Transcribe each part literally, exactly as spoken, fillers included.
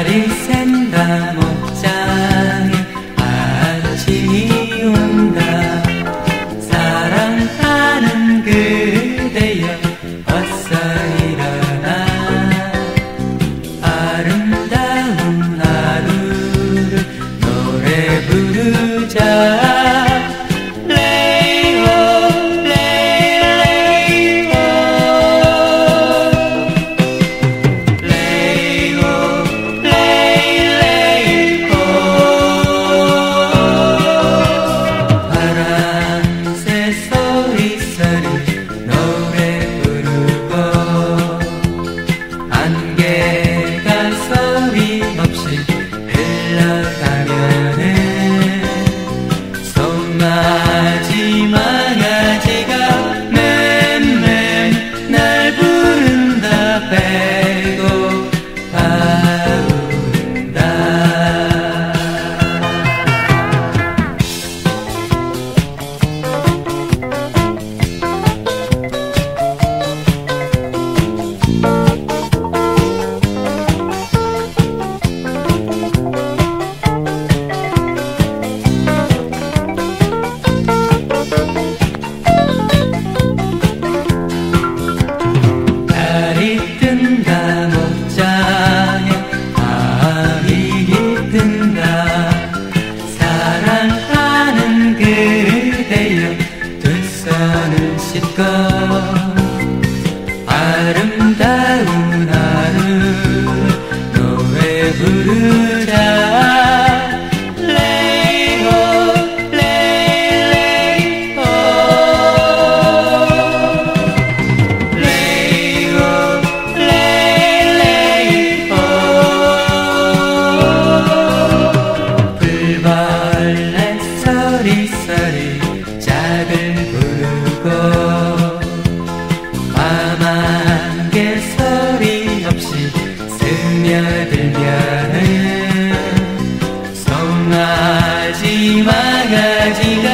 달이 샌다 목장에 아침이 온다. 사랑하는 그대여 어서 일어나. 아름다운 하루를 노래 부르자. 아름다운 하루 노래 부르자. 레이호 레이레이호 레이호 레이레이호. 불벌레 서리서리 짝을 부르고 밤안개 소리 없이 스며들면은 송아지 망아지가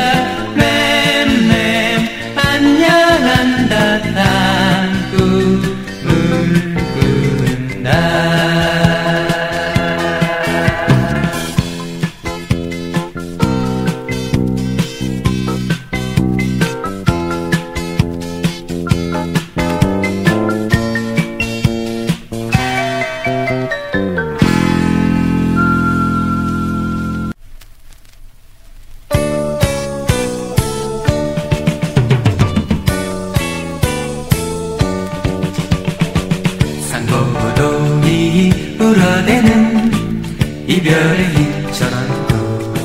맴맴 안녕한다 땅꿈을 꾼다. 상고동이 울어대는 이별의 인천왕국.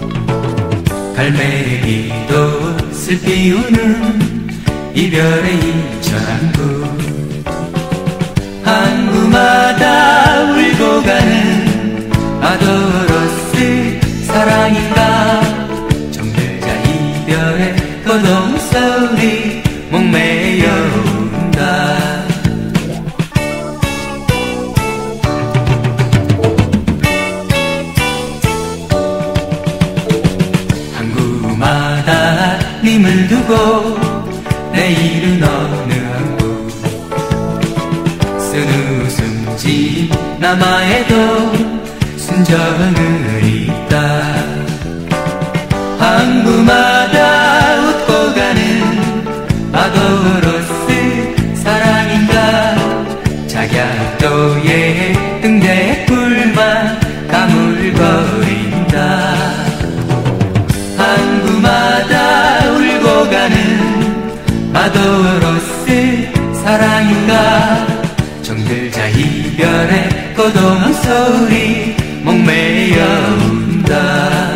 갈매기도 슬피 우는 이별의 인천왕국. 항구마다 울고 가는 아도로스 사랑인가. 정들자 이별의 고동 소리 목매여 운다. 항구마다 님을 두고 내일은 어느 항구. 쓴 웃음짓 남아에도 순정을 있다. 항구마다 웃고 가는 아도로스 사랑인가. 작약도의 등대불만 가물거린다. 항구마다 울고 가는 아도로스 사랑인가. 정들자 이별의 고동 소리 목매여 운다.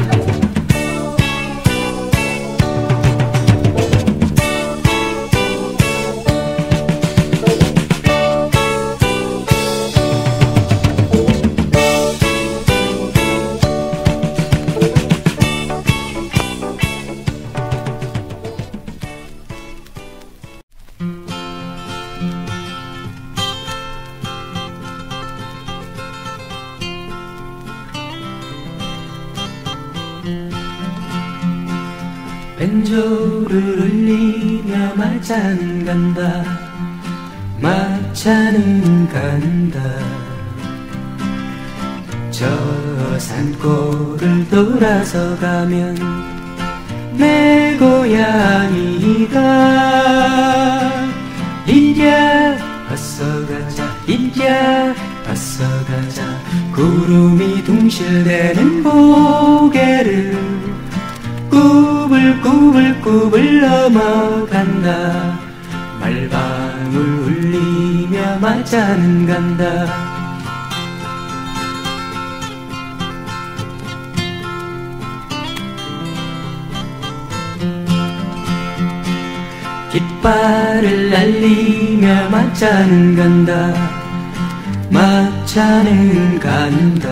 벤조를 울리며 마차는 간다. 마차는 간다. 저 산골을 돌아서 가면 내 고향이가 이랴 어서 가자 이랴 어서 가자 구름이 둥실대는 고개를 꾸불꾸불꾸불 넘어간다 말방울 울리며 맞아는 간다 깃발을 날리며 맞자는 간다 맞자는 간다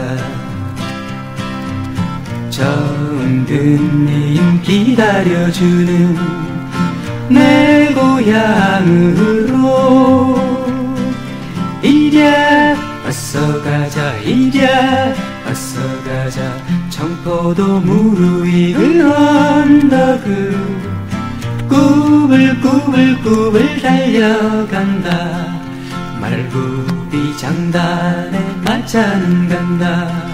정든님 기다려주는 내 고향으로 이랴 어서 가자 이랴 어서 가자 청포도 무르익은 언덕을 꾸불꾸불꾸불 달려간다 말굽이 장단에 맞자는 간다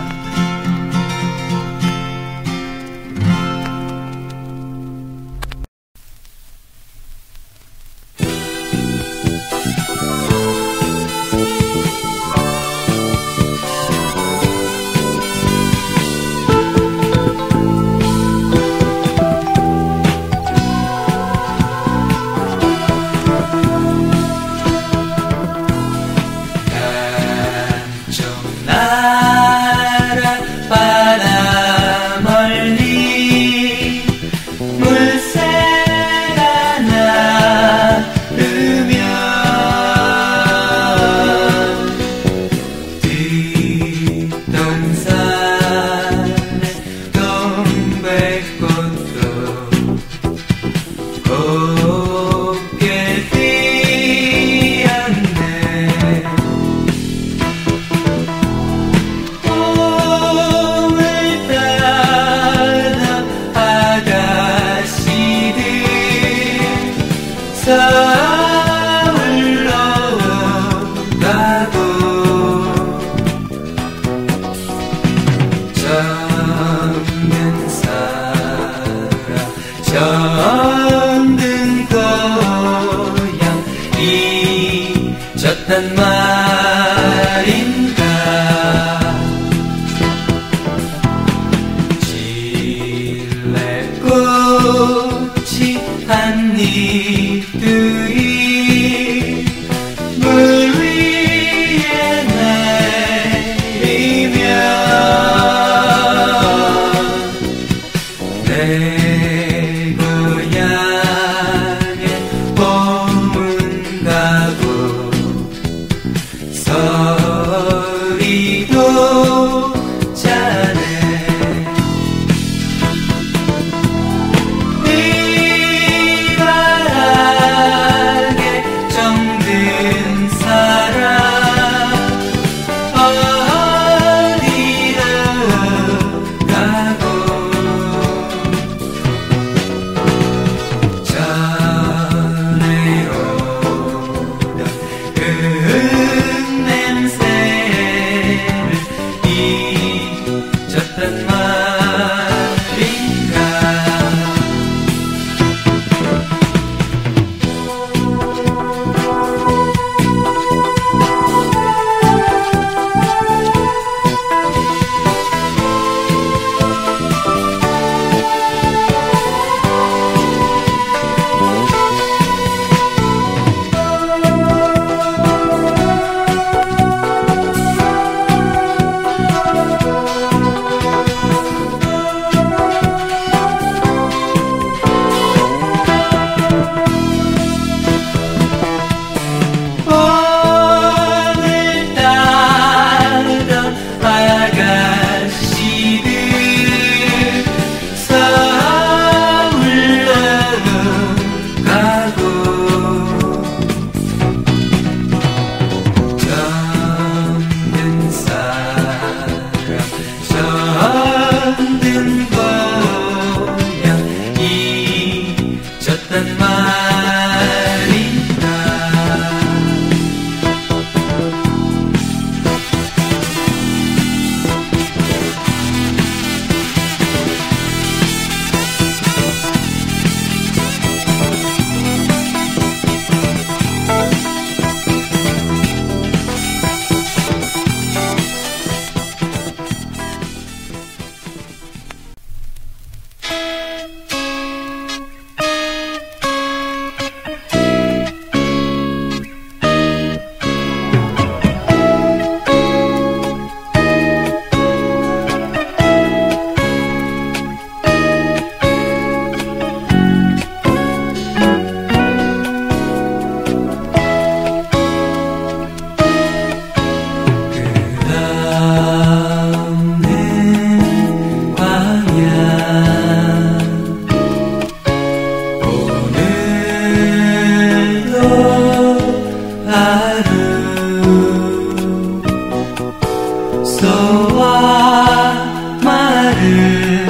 소와 마를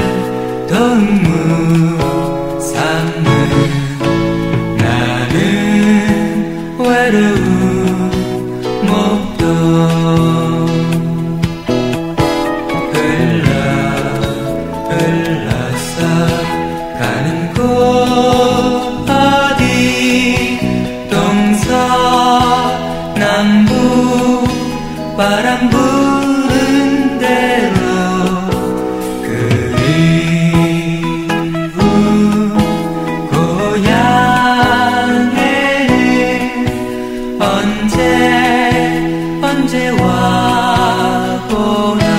동무 삼는 나는 외로운 목동 흘러 흘러서 가는 곳 어디 동서남북 바람 부는 대로 그리운 고향에는 언제 언제 와보나.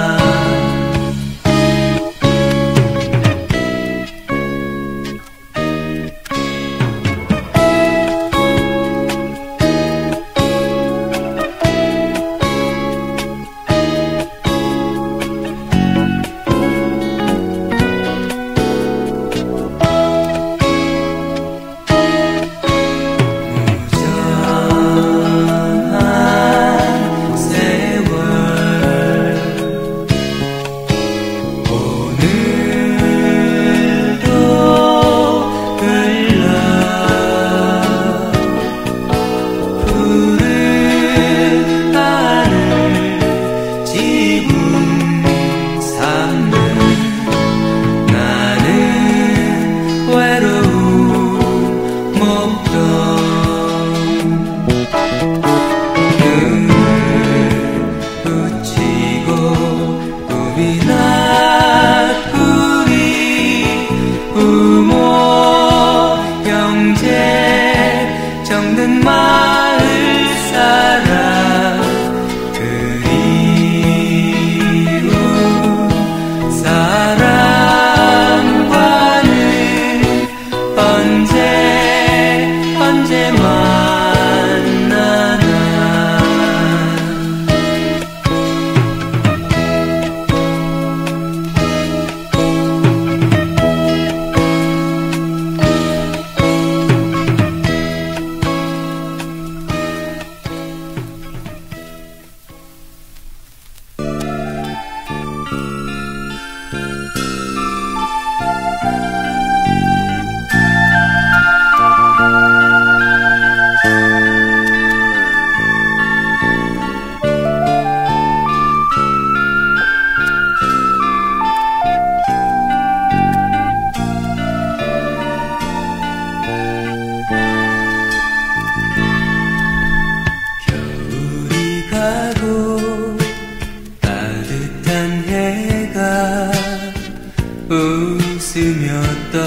웃으며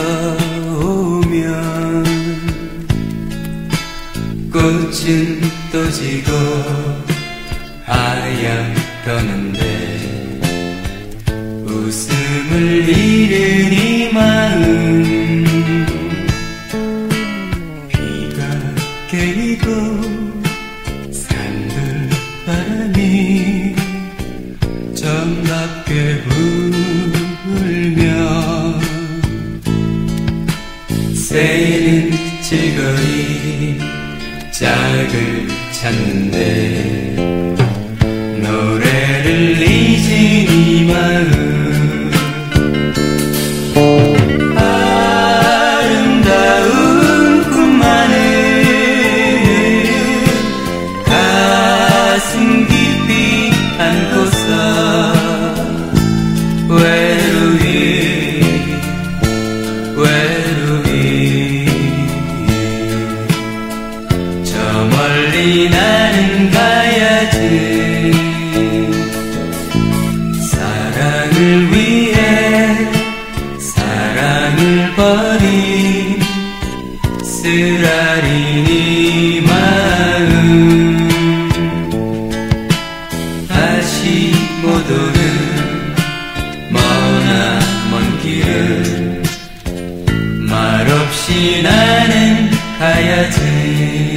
떠오면 꽃은 또 지고 하얀 떠는데 웃음을 잃은 이 마음 비가 개이고 산들바람이 정답게 불며 새는 즐거이 짝을 찾는데 노래를 잊은 이 마음 아름다운 꿈만은 가슴 깊이 안고서 외로이 외로이 저 멀리 나는 가야지 사랑을 위해 사랑을 버린 쓰라린 이 마음 다시 못 오는 머나먼 길을 말없이 나는 가야지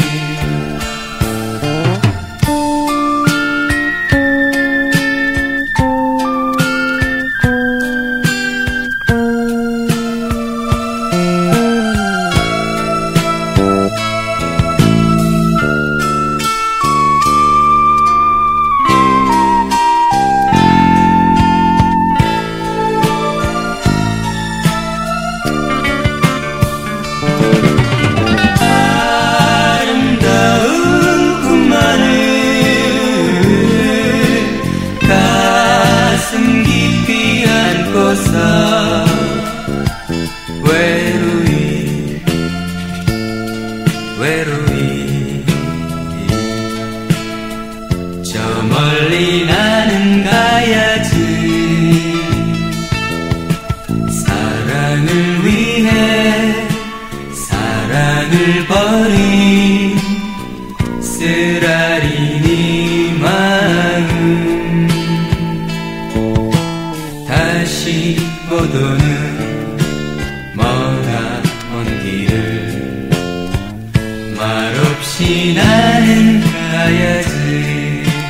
다시 못 오는 머나먼 길을 말없이 나는 가야지.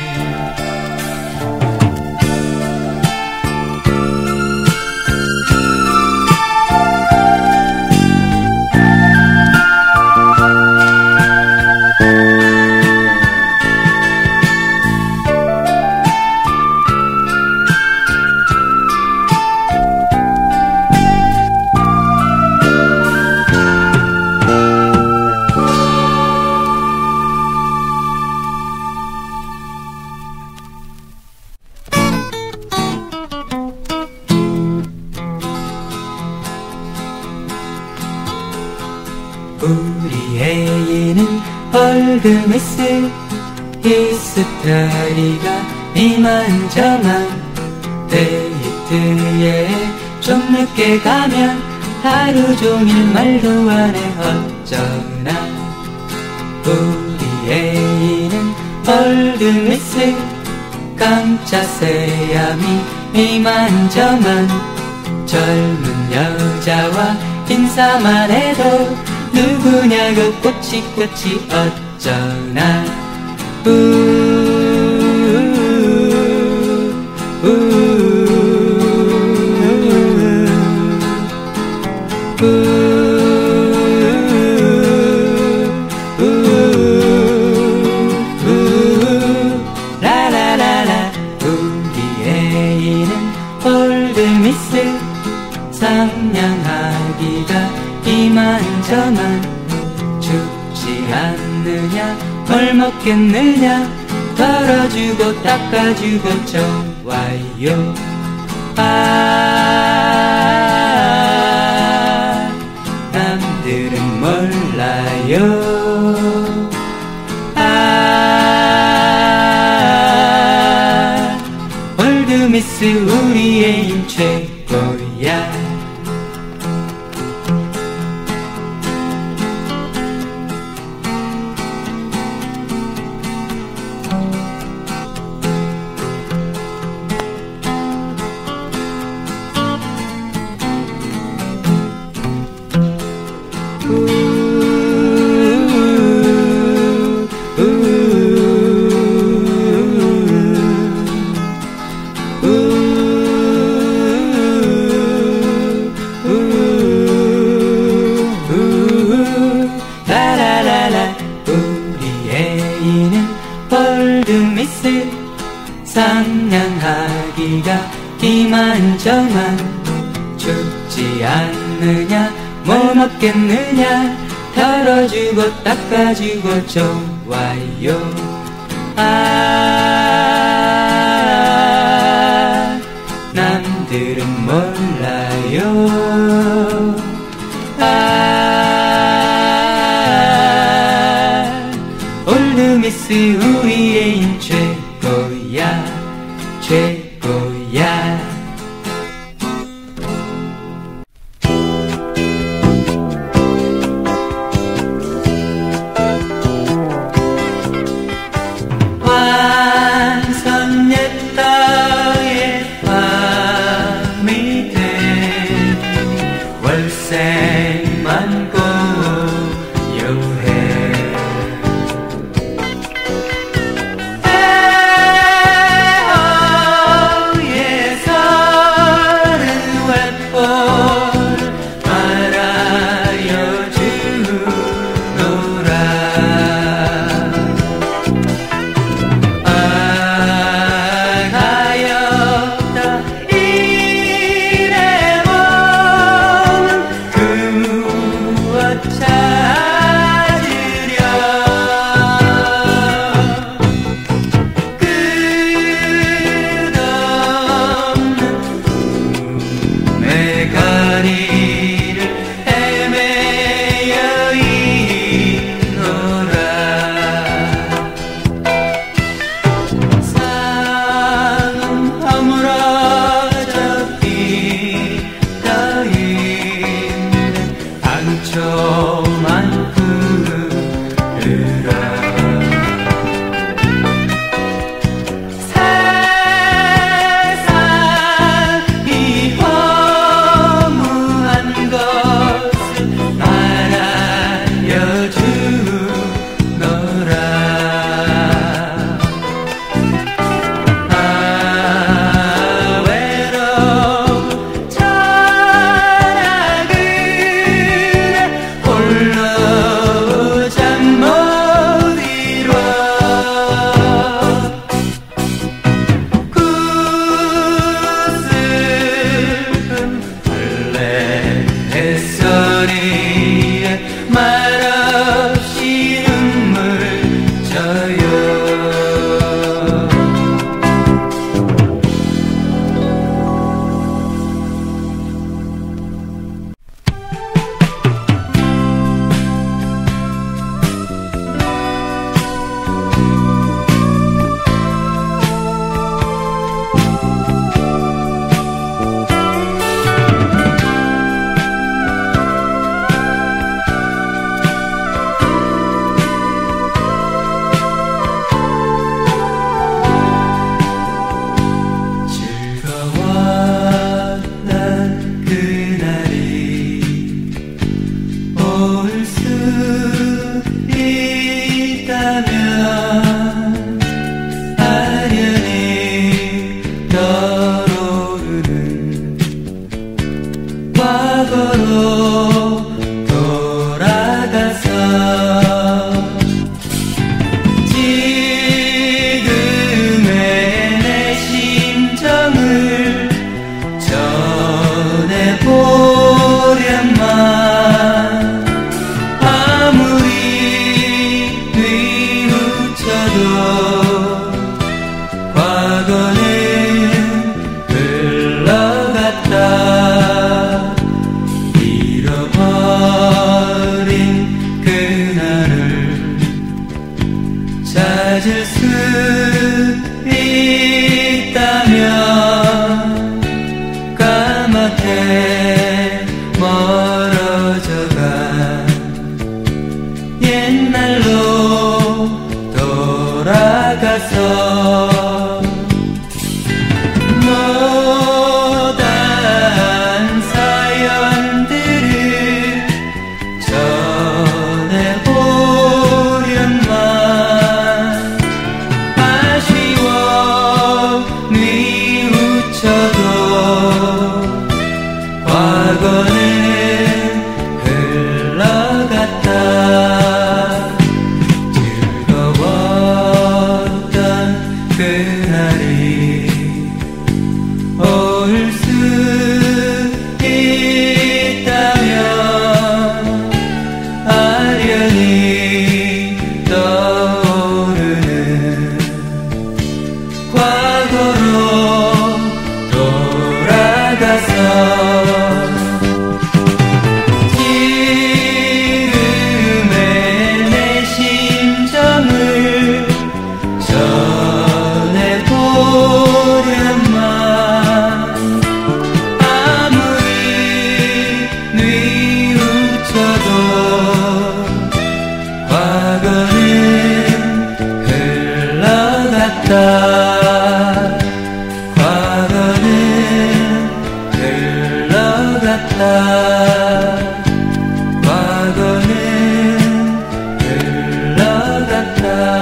우리 애인은 벌금했을 히스테리가 이만저만 데이트에 좀 늦게 가면 하루 종일 말도 안해 어쩌나. 우리 애인은 벌금했을 깜짝 새야미 이만저만 젊은 여자와 인사만 해도 누구냐고 꽃이 꽃이 어쩌나. 라라라라. 우리 애인은 올드미스 상냥하기가 이만저만 죽지 않느냐 뭘 먹겠느냐 덜어주고 닦아주고 좋아요. 아 남들은 몰라요. 아 올드미스 우리 애인 최고야. 올드미스 상냥하기가 이만저만 죽지 않느냐 뭐 먹겠느냐 덜어주고 닦아주고 좋아요. 아 남들은 몰라요. 아 올드미스 우리 애인 최고야 최고야. 환선예따의 밤이 돼 월세만 고요해. 대허에서 묻혀도 과거는 흘러갔다. 즐거웠던 그날이 올 수 있다면 아련히 떠오르는 과거로 돌아가서 지금의 내 심정을 전해보련만. 아무리 뉘우쳐도 과거는 흘러갔다. 과거는 흘러갔다. 과거는 흘러갔다.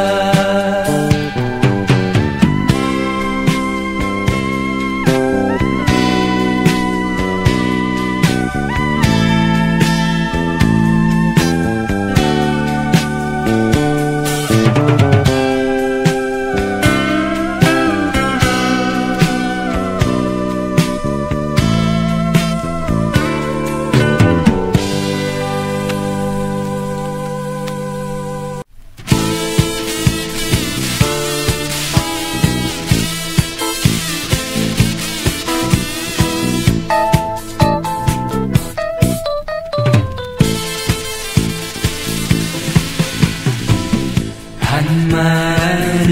한마는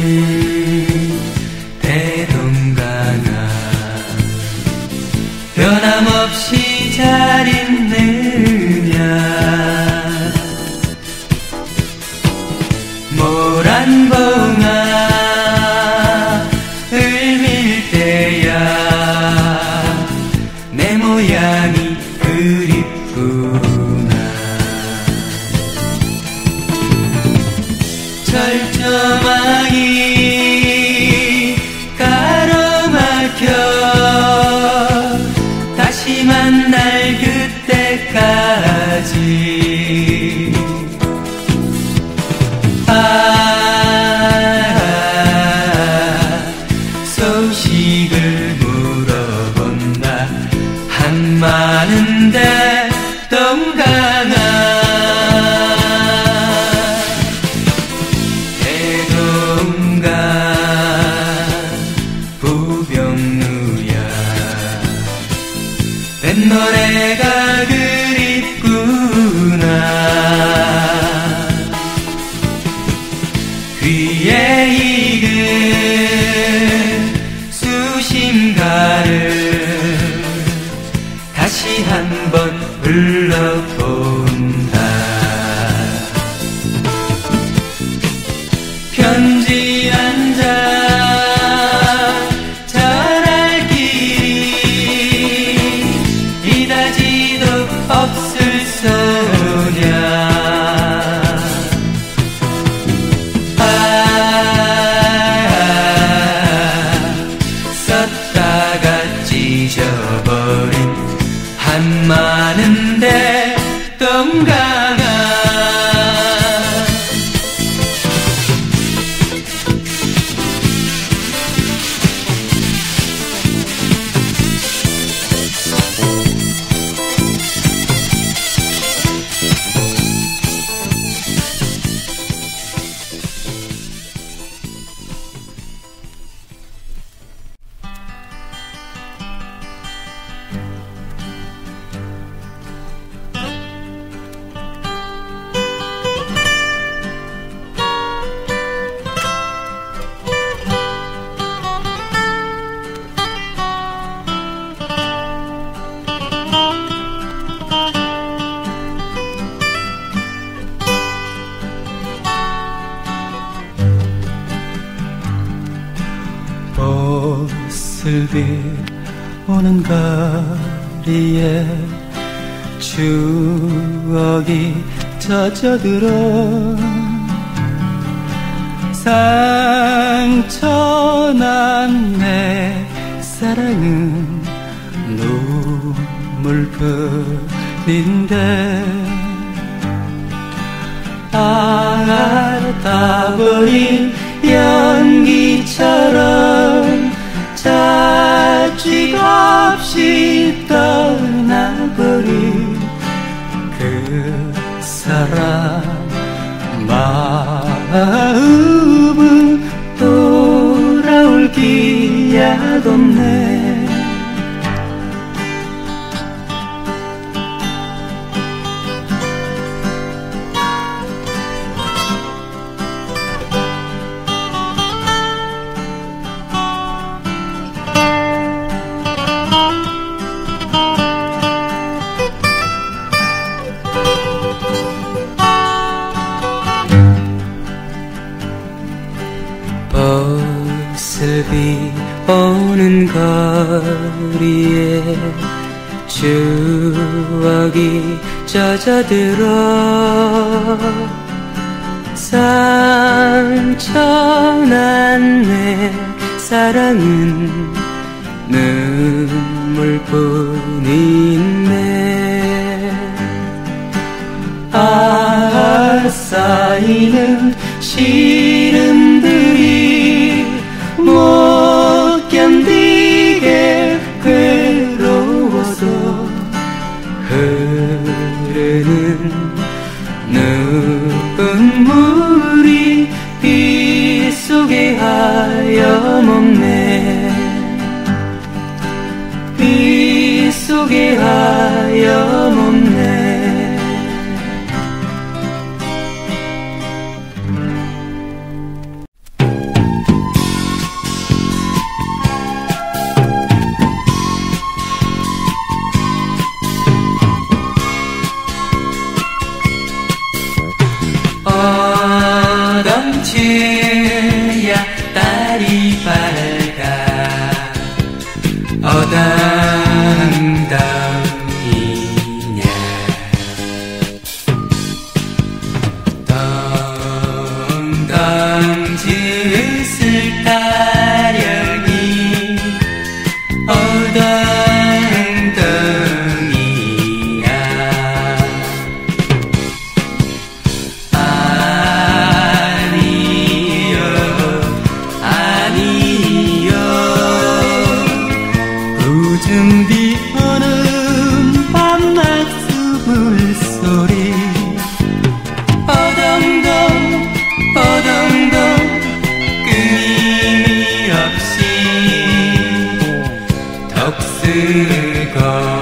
대동강아 변함없이 잘 있느냐. 모란봉아 을밀 때야 내 모양이 그립구나. 철조망이 가로막혀 다시 만날 그때까지 아 소식을 물어본다. 한마는데 동강아 노래가 그립구나. 귀에 익은 수심가를 다시 한번 불러본다. 편지 한 장 없을 소냐. 아, 썼다가 찢어버린 한마는데 동강아 슬비 오는 거리에 추억이 젖어들어 상처난 내 사랑은 눈물뿐인데 앓아버린 연기처럼 자취 없이 떠나버린 그 사람 마음은 돌아올 기약 없네. 모습이 오는 거리에 추억이 젖어들어 상처난 내 사랑은 눈물뿐인데 아 쌓이는 시름들이 못 견디게 괴로워서 흐르는 눈물이 빗속에 하염없네. 빗속에 하염없네. 어덩치야 달이 밝아 어당당이냐 덩덩 짓을 타려니 어당당이야 요즘 비 오는 밤낮 숨을소리 어덩덩 어덩덩 끊임이 없이 덕스거